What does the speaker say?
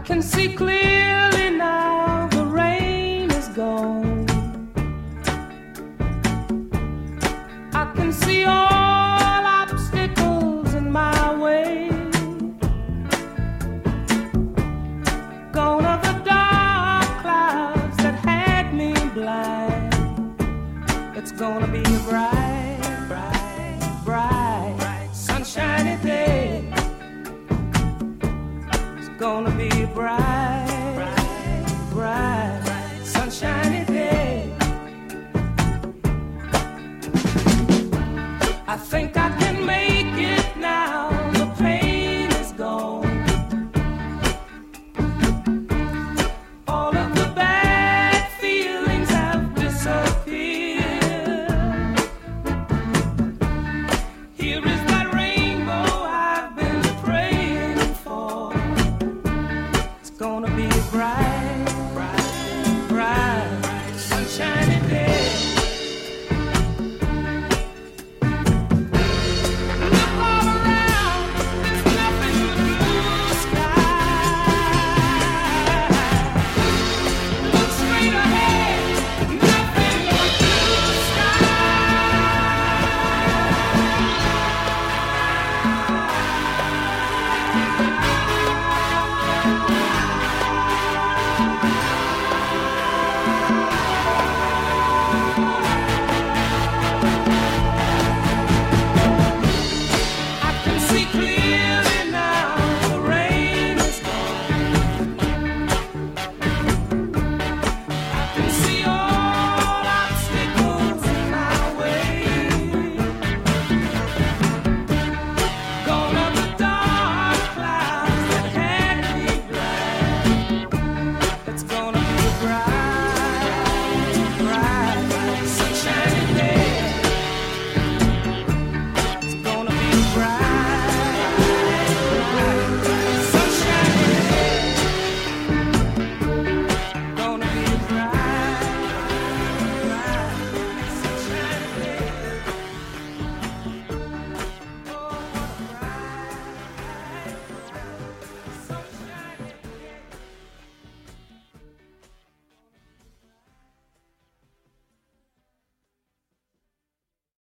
can see clearly now, the rain is gone. I can see all obstacles in my way. Gone are the dark clouds that had me blind. It's gonna be a bright, bright, bright, sunshiny day. It's gonna be a bright, bright, bright, sunshiny day. I think I can make